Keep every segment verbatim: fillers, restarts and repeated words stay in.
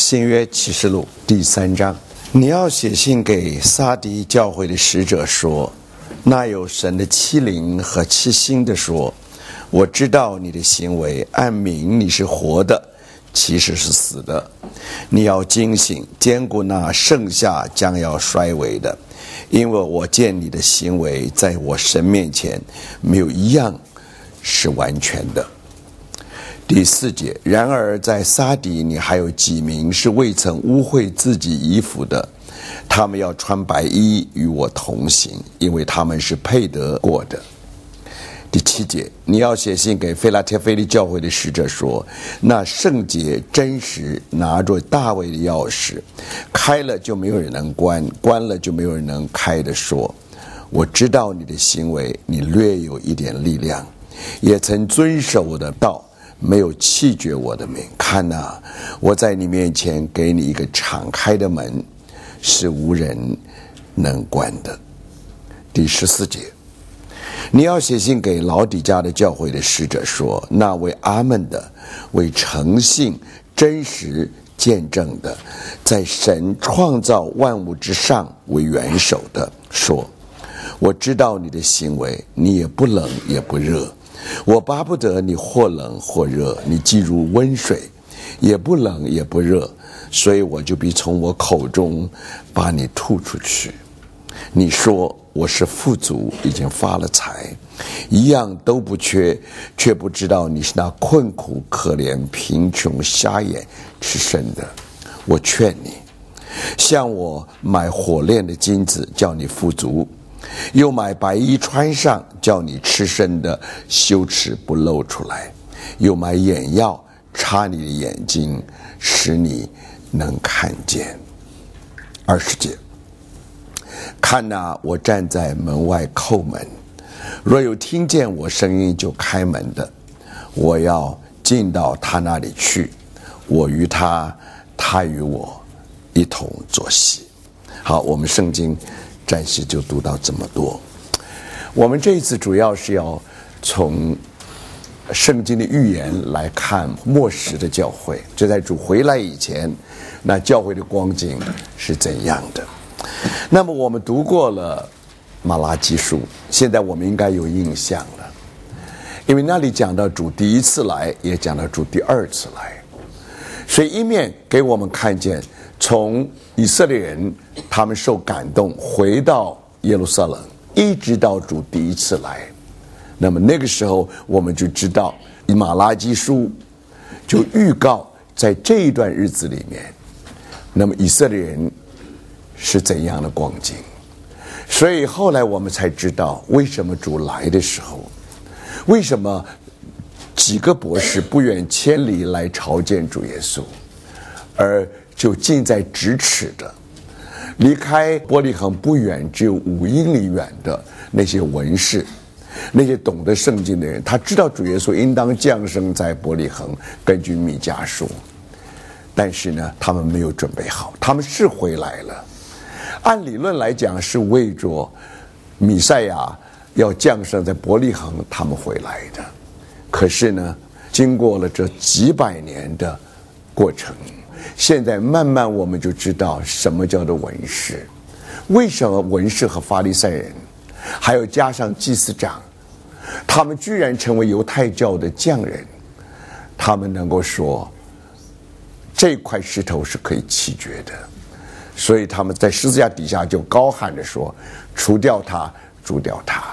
新约启示录第三章，你要写信给撒狄教会的使者说，那有神的欺凌和欺心的说，我知道你的行为，按名你是活的，其实是死的。你要警醒，坚固那剩下将要衰微的，因为我见你的行为在我神面前没有一样是完全的。第四节，然而在撒狄你还有几名是未曾污秽自己衣服的，他们要穿白衣与我同行，因为他们是配得过的。第七节，你要写信给腓拉铁腓利教会的使者说，那圣洁真实拿着大卫的钥匙，开了就没有人能关，关了就没有人能开的说，我知道你的行为，你略有一点力量，也曾遵守我的道，没有弃绝我的名。看哪，我在你面前给你一个敞开的门，是无人能关的。第十四节，你要写信给老底嘉的教会的使者说，那为阿们的，为诚信真实见证的，在神创造万物之上为元首的说，我知道你的行为，你也不冷也不热，我巴不得你或冷或热，你既如温水，也不冷也不热，所以我就必从我口中把你吐出去。你说我是富足，已经发了财，一样都不缺，却不知道你是那困苦可怜贫穷瞎眼吃生的。我劝你，向我买火炼的金子，叫你富足，又买白衣穿上，叫你吃生的羞耻不露出来，又买眼药插你的眼睛，使你能看见。二十节，看哪，我站在门外叩门，若有听见我声音就开门的，我要进到他那里去，我与他，他与我一同坐席。好，我们圣经暂时就读到这么多。我们这一次主要是要从圣经的预言来看末时的教会，就在主回来以前，那教会的光景是怎样的。那么我们读过了马拉基书，现在我们应该有印象了，因为那里讲到主第一次来，也讲到主第二次来，所以一面给我们看见从以色列人他们受感动回到耶路撒冷，一直到主第一次来，那么那个时候我们就知道马拉基书就预告在这一段日子里面，那么以色列人是怎样的光景。所以后来我们才知道为什么主来的时候，为什么几个博士不远千里来朝见主耶稣，而就近在咫尺的离开伯利恒不远只有五英里远的那些文士，那些懂得圣经的人，他知道主耶稣应当降生在伯利恒，根据弥迦书，但是呢他们没有准备好。他们是回来了，按理论来讲是为着弥赛亚要降生在伯利恒他们回来的，可是呢经过了这几百年的过程，现在慢慢我们就知道什么叫做文士。为什么文士和法利赛人还有加上祭司长，他们居然成为犹太教的匠人，他们能够说这块石头是可以弃绝的，所以他们在十字架底下就高喊着说，除掉他，除掉他，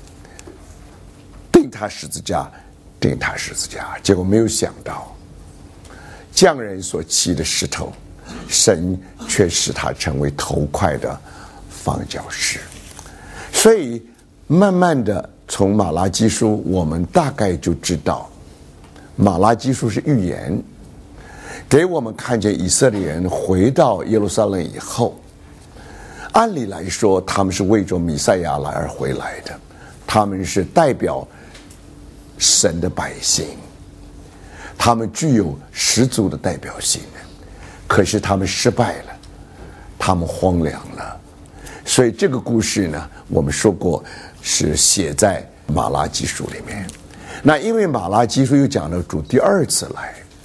钉他十字架，钉他十字架。结果没有想到匠人所弃的石头，神却使他成为头块的房角石。所以慢慢的从马拉基书我们大概就知道，马拉基书是预言，给我们看见以色列人回到耶路撒冷以后，按理来说他们是为着弥赛亚来而回来的，他们是代表神的百姓，他们具有十足的代表性，可是他们失败了，他们荒凉了。所以这个故事呢，我们说过是写在马拉基书里面。那因为马拉基书又讲到主第二次来，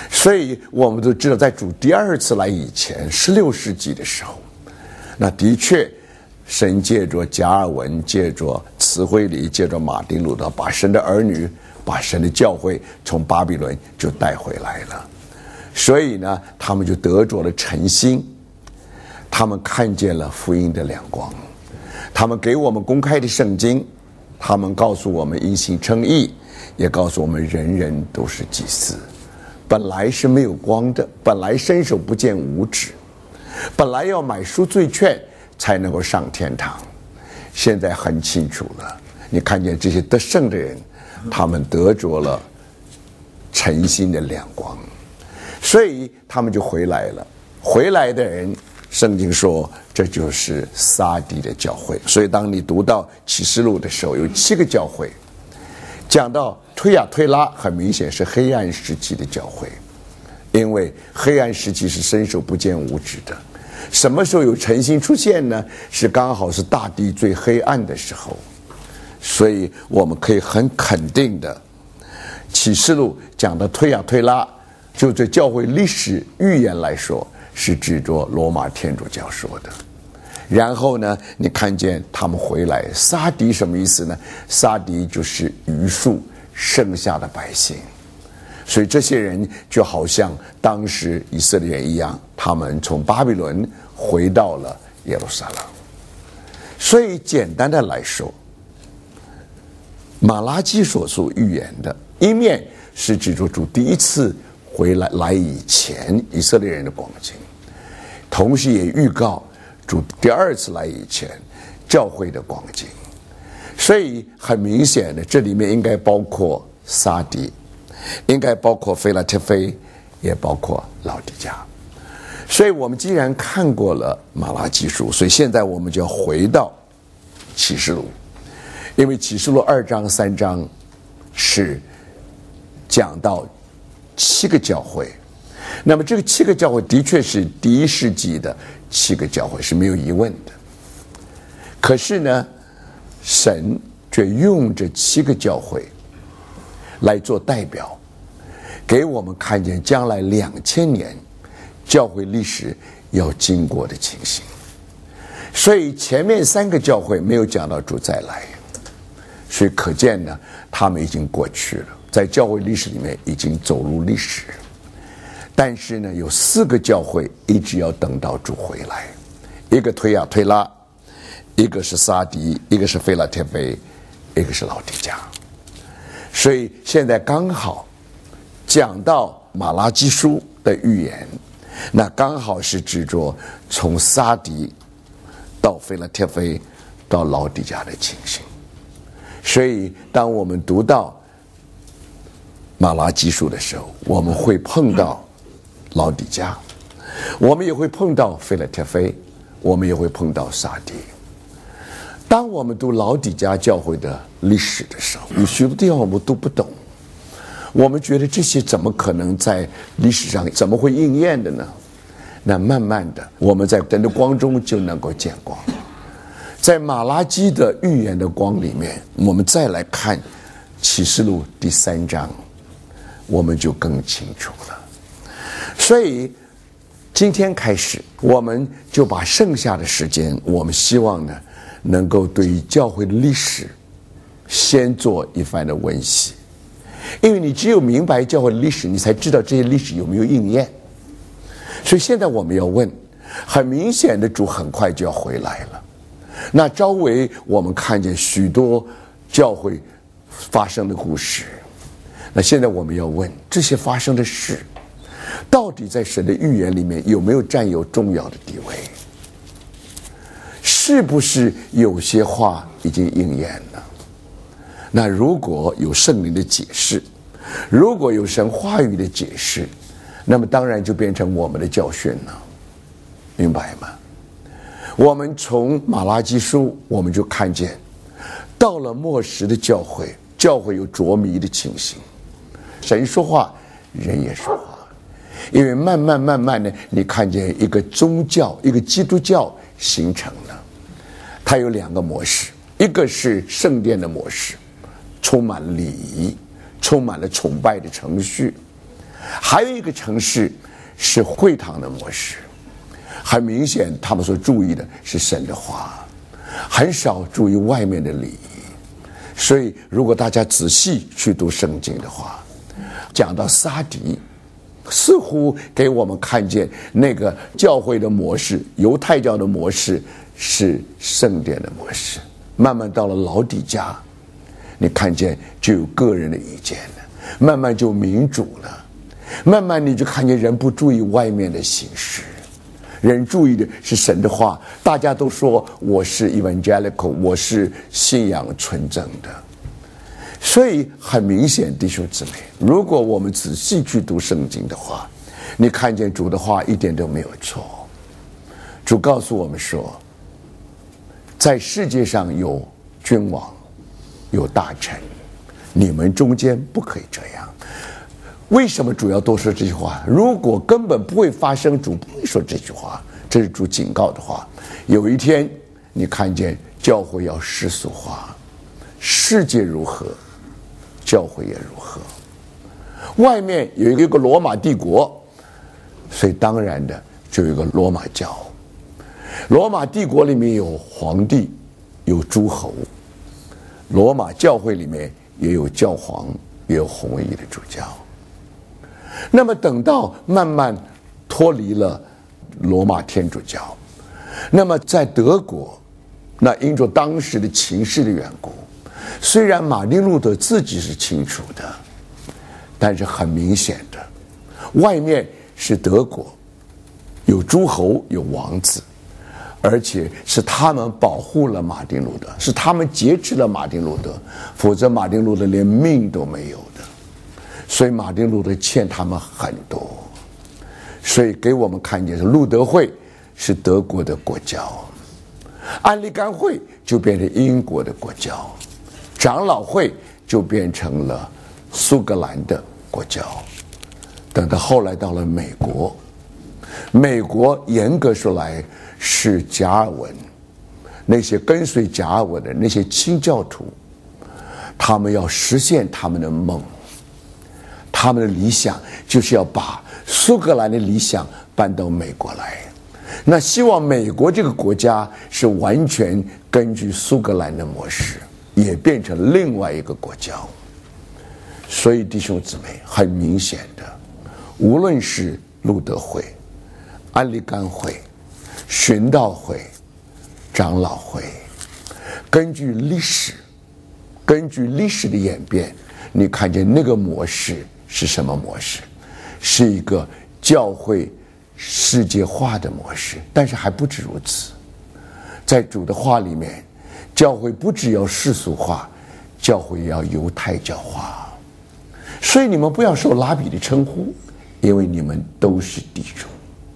所以我们都知道，在主第二次来以前，十六世纪的时候，那的确神借着加尔文，借着慈惠里，借着马丁路德，把神的儿女，把神的教会从巴比伦就带回来了。所以呢，他们就得着了晨星，他们看见了福音的亮光，他们给我们公开的圣经，他们告诉我们因信称义，也告诉我们人人都是祭司。本来是没有光的，本来伸手不见五指，本来要买赎罪券才能够上天堂，现在很清楚了。你看见这些得胜的人，他们得着了晨星的亮光，所以他们就回来了。回来的人，圣经说这就是撒狄的教会。所以当你读到启示录的时候，有七个教会，讲到推亚推拉，很明显是黑暗时期的教会，因为黑暗时期是伸手不见五指的。什么时候有晨星出现呢？是刚好是大地最黑暗的时候。所以我们可以很肯定的，启示录讲的推亚推拉，就对教会历史预言来说，是指着罗马天主教说的。然后呢，你看见他们回来，撒狄什么意思呢？撒狄就是余数剩下的百姓，所以这些人就好像当时以色列人一样，他们从巴比伦回到了耶路撒冷。所以简单的来说，马拉基所述预言的一面是指着主第一次回来来以前以色列人的光景，同时也预告主第二次来以前教会的光景。所以很明显的，这里面应该包括撒狄，应该包括腓拉铁非，也包括老底嘉。所以我们既然看过了马拉基书，所以现在我们就要回到启示录，因为启示录二章三章是讲到七个教会，那么这个七个教会的确是第一世纪的七个教会，是没有疑问的。可是呢，神却用这七个教会来做代表，给我们看见将来两千年教会历史要经过的情形。所以前面三个教会没有讲到主再来，所以可见呢，他们已经过去了，在教会历史里面已经走入历史。但是呢，有四个教会一直要等到主回来，一个推亚推拉，一个是撒狄，一个是腓拉铁非，一个是老底嘉。所以现在刚好讲到马拉基书的预言，那刚好是指着从撒狄到腓拉铁非到老底嘉的情形。所以当我们读到马拉基书的时候，我们会碰到老底嘉，我们也会碰到腓拉铁非，我们也会碰到撒狄。当我们读老底嘉教会的历史的时候，有许多地方我们都不懂，我们觉得这些怎么可能在历史上怎么会应验的呢？那慢慢的，我们在神的光中就能够见光。在马拉基的预言的光里面，我们再来看启示录第三章，我们就更清楚了。所以今天开始，我们就把剩下的时间，我们希望呢，能够对于教会的历史先做一番的温习，因为你只有明白教会的历史，你才知道这些历史有没有应验。所以现在我们要问，很明显的主很快就要回来了，那周围我们看见许多教会发生的故事，那现在我们要问，这些发生的事到底在神的预言里面有没有占有重要的地位？是不是有些话已经应验了？那如果有圣灵的解释，如果有神话语的解释，那么当然就变成我们的教训了，明白吗？我们从马拉基书我们就看见，到了末时的教会，教会有着迷的情形，神说话，人也说话。因为慢慢慢慢的，你看见一个宗教，一个基督教形成了，它有两个模式，一个是圣殿的模式，充满了礼仪，充满了崇拜的程序， 还有一个城市是会堂的模式。很明显，他们所注意的是神的话，很少注意外面的礼仪。所以，如果大家仔细去读圣经的话，讲到撒狄，似乎给我们看见那个教会的模式，犹太教的模式是圣殿的模式。慢慢到了老底嘉，你看见就有个人的意见了，慢慢就民主了，慢慢你就看见人不注意外面的形式，人注意的是神的话。大家都说我是 evangelical， 我是信仰纯正的。所以很明显，弟兄姊妹，如果我们仔细去读圣经的话，你看见主的话一点都没有错。主告诉我们说，在世界上有君王，有大臣，你们中间不可以这样。为什么主要多说这句话？如果根本不会发生，主不会说这句话，这是主警告的话。有一天你看见教会要世俗化，世界如何，教会也如何。外面有一个罗马帝国，所以当然的就有一个罗马教。罗马帝国里面有皇帝，有诸侯，罗马教会里面也有教皇，也有红衣的主教。那么等到慢慢脱离了罗马天主教，那么在德国，那因着当时的情势的缘故，虽然马丁路德自己是清楚的，但是很明显的，外面是德国，有诸侯，有王子，而且是他们保护了马丁路德，是他们劫持了马丁路德，否则马丁路德连命都没有的。所以马丁路德欠他们很多，所以给我们看见是路德会是德国的国教，安利甘会就变成英国的国教，长老会就变成了苏格兰的国教。等到后来到了美国，美国严格说来是加尔文，那些跟随加尔文的那些清教徒，他们要实现他们的梦，他们的理想就是要把苏格兰的理想搬到美国来。那希望美国这个国家是完全根据苏格兰的模式，也变成另外一个国教。所以弟兄姊妹，很明显的，无论是路德会、安利甘会、寻道会、长老会，根据历史根据历史的演变，你看见那个模式是什么模式？是一个教会世界化的模式。但是还不止如此，在主的话里面，教会不只要世俗化，教会也要犹太教化。所以你们不要受拉比的称呼，因为你们都是弟兄。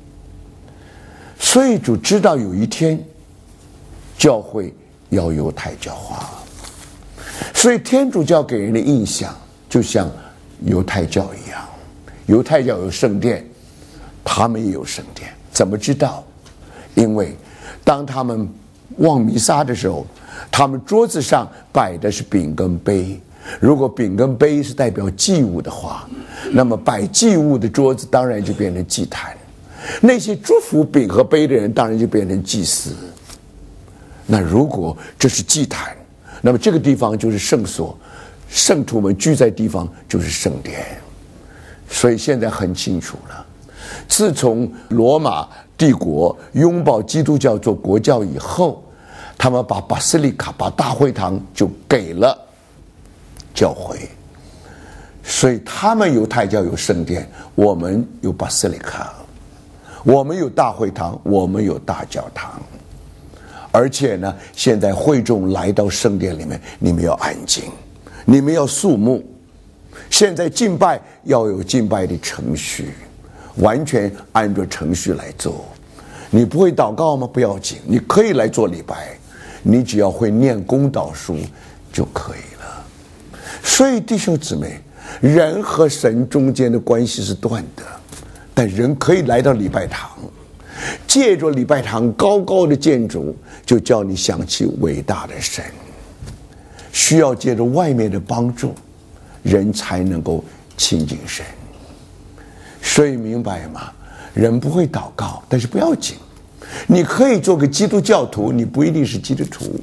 所以主知道有一天教会要犹太教化，所以天主教给人的印象就像犹太教一样，犹太教有圣殿，他们也有圣殿。怎么知道？因为当他们望弥撒的时候，他们桌子上摆的是饼跟杯。如果饼跟杯是代表祭物的话，那么摆祭物的桌子当然就变成祭坛，那些祝福饼和杯的人当然就变成祭司。那如果这是祭坛，那么这个地方就是圣所，圣徒们聚在地方就是圣殿。所以现在很清楚了，自从罗马帝国拥抱基督教做国教以后，他们把巴斯利卡，把大会堂就给了教会。所以他们犹太教有圣殿，我们有巴斯利卡，我们有大会堂，我们有大教堂。而且呢，现在会众来到圣殿里面，你们要安静，你们要肃穆。现在敬拜要有敬拜的程序，完全按照程序来做。你不会祷告吗？不要紧，你可以来做礼拜，你只要会念公祷书就可以了。所以弟兄姊妹，人和神中间的关系是断的，但人可以来到礼拜堂，借着礼拜堂高高的建筑，就叫你想起伟大的神。需要借着外面的帮助，人才能够亲近神。 所以明白吗？人不会祷告，但是不要紧，你可以做个基督教徒，你不一定是基督徒。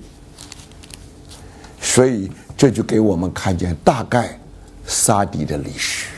所以这就给我们看见大概撒狄的历史。